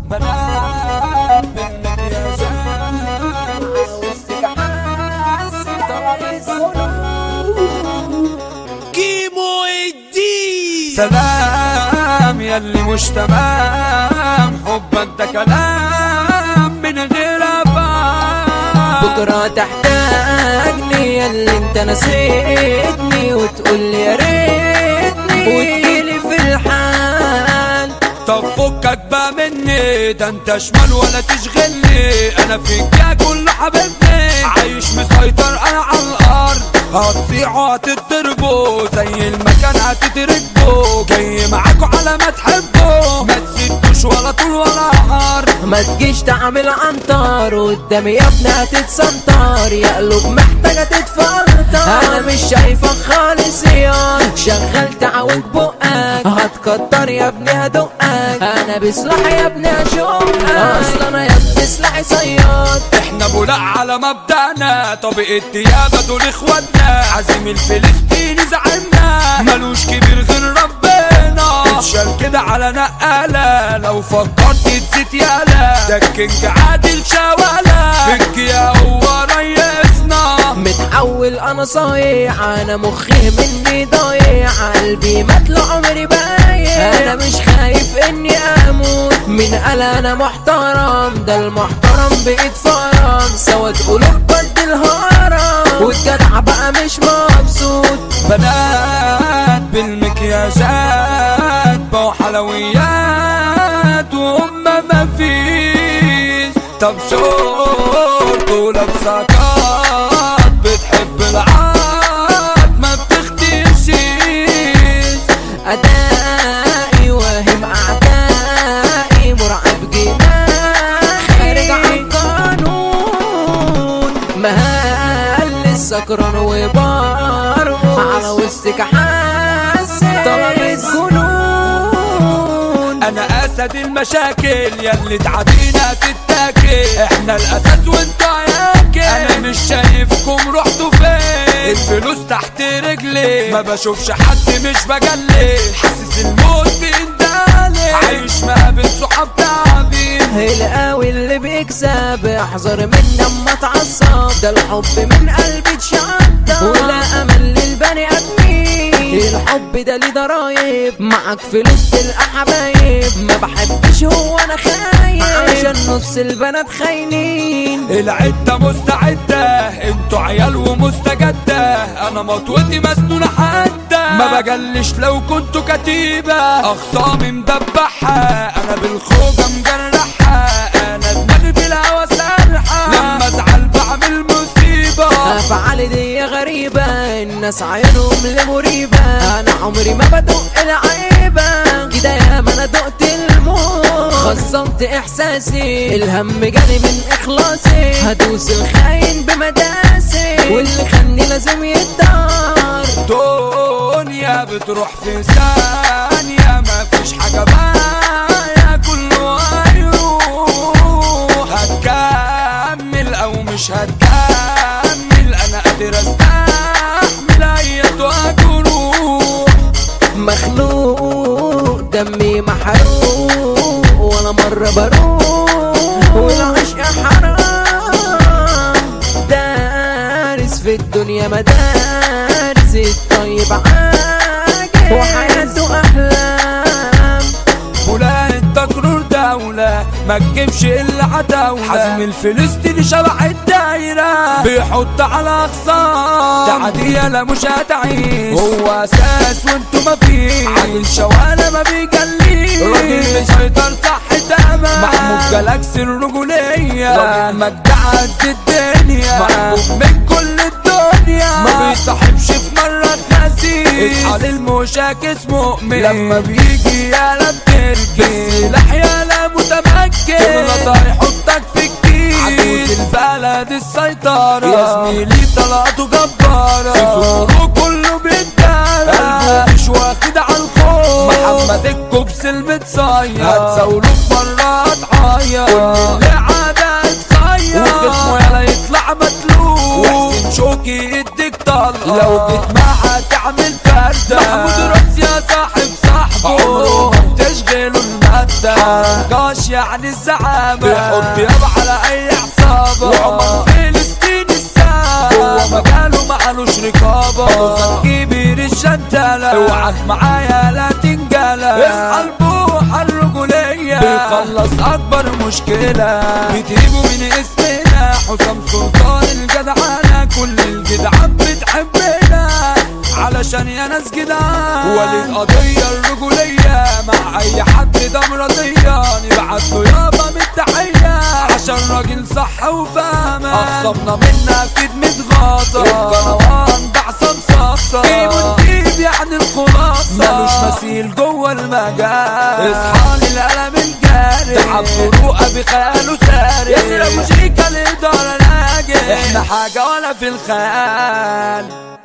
بنات بالمكياجات وسطك حاسس طلب السلوك كيمو الدين. سلام ياللي مش تمام، حبك ده كلام من غير أفهم. بكرة تحتاجني ياللي انت نسيتني وتقولي يا ريتني وتجيلي في الحال. طب فكك بقى مني، ده انت شمال ولا تشغلني، انا فيك يا كل حبيبني، عايش مسيطر انا على الارض، هتطيعوا هتتضربوا زي المكان هتتركبوا، جاي معاكوا على ما تحبوا، ما تسدوش ولا طول ولا عرض. ما تجيش تعمل عنتر قدامي يا ابني هتتسنطر، يا قلوب محتاجة تتفلتر، انا مش شايفك خالص يا شغال تعوج بقك، هتكتر يا ابني هدقك، انا بسلاح يا ابني هشوفك، اصلا انا يا ابني سلاحي صياد. احنا بولاق على مبدأنا، طبيعة ديابة دول اخواتنا، عزيم الفلسطيني زعلنا، ملوش كبير غير ربنا، اتشال كده على نقالة، لو فكرت تزيد يالا، ده الكينج عادل شوالا، فيك يا هو ريسنا. متحول انا صايع، انا مخي مني ضايع، قلبي مات عمري بايع، انا مش خايف اني اموت من قال انا محترم، ده المحترم بقيت فرم، سواد قلوب بد الهرم، والجدع بقى مش مبسوط. بنات بالمكياجات بقوا حلويات وهم مفيش، طب شورت ولابسة كات، بتحب العاد ما بتختشيش، أدائي واهم أعدائي، مرعب جناحي خارج عن القانون، مهل السكران وبارو على وسطك حاسس طلب الجنون. انا اسد المشاكل ياللي تعدينا تتاكل، احنا الاساس وانتوا عياكل، انا مش شايفكم رحتوا فين، الفلوس تحت رجلي، ما بشوفش حد مش بجلي، حاسس الموت بيندالي، عايش ما بين صحاب تعبين. القوي اللي بيكسب احذر من اما تعصب، ده الحب من قلبي اتشطب، ولا امل للبني ادمين، الحب ده ليه ضرايب، معاك فلوس تلقى حبايب، ما بحبش هو انا خايف، عشان نص البنات خاينين. العدة مستعدة انتوا عيال ومستجدة، انا مطوتي مسنونة حادة، ما بجلش لو كنتوا كتيبة، اخصامي مدبحة، انا بالخوجة مجرحة، انا دماغي في الهوا سارحة، لما ازعل بعمل مصيبة، افعالي دي غريبة، الناس عينهم لمريبة، انا عمري ما بدق العيبة، كده ياما انا دقت الموت، خصمت احساسي، الهم جاني من اخلاصي، هدوس الخاين بمداسي، واللي خاني لازم يتدار. دنيا بتروح في ثانية، مفيش حاجة باقية كله هيروح، هتكمل او مش هتكمل، انا قادر استحمل ايتها جروح، مخلوق دمي محروق، ولا مرة بروح، والعشق حرام، دارس في الدنيا مدارس، الطيب عاجل وحياته أحلام. ولا التكرر دولة ما تجيبش الا عداولة، حزم الفلسطيني شبح الدايرة، بيحط على اخصام، تعدية لا مش هتعيش، هو اساس وانتو مفيش، عادل شوالة ما بيجليش، راجل مسيطر صح تمام، محمود جالاكسي الرجولية، راجل مجدع قد الدنيا، محبوب من كل الدنيا، ما بيصاحبش في مرة تنسيه، اصحى للمشاكس مؤمن، لما بيجي يالا بتركي، سلاح يالا متمكن، غلطة يحطك في الكيس، عجوز البلد السيطرة، يا زميلي طلعته جبارة، سيفوره كله بيتدارى، قلبه مش واخد على الخوف، محمد الكبس المتصير، هتزاوله في مرة هتعيط، كل اللي عادة اتخير، وجسمه يالا يطلع متلوف، وحسين شوقي يديك طلقة، لو جيت معاه تعمل فردة، محمود راس يا صاحب صاحبه، عمره ما بتشغله المدى، حتى حرنقاش يعني الزعامة بيحط يابا على اي عصابة وعمر فلسطين السام هو مجاله معلوش رقابة وصل كبير الجنتلة اوعك معايا لا تنجلى اصحى البوحة الرجولية بيخلص اكبر مشكلة بتجيبوا من اسمنا حسام سلطان الجدعانة كل الجدعان بتحبنا علشان يا ناس جدعان ولي القضية الرجولية مع اي حد ده مرضية نبعت له يابا بالتحية عشان راجل صح وفاهمة اخصمنا منا اكيد متغاظة الجروان ده عصام صاصة جيب يعني الخلاصة ملوش مثيل جوه المجال اصحى للقلم الجاري تعب فروقه بخياله ساري ياسر ابو شريكة الادارة ناجح احنا حاجة ولا في الخيال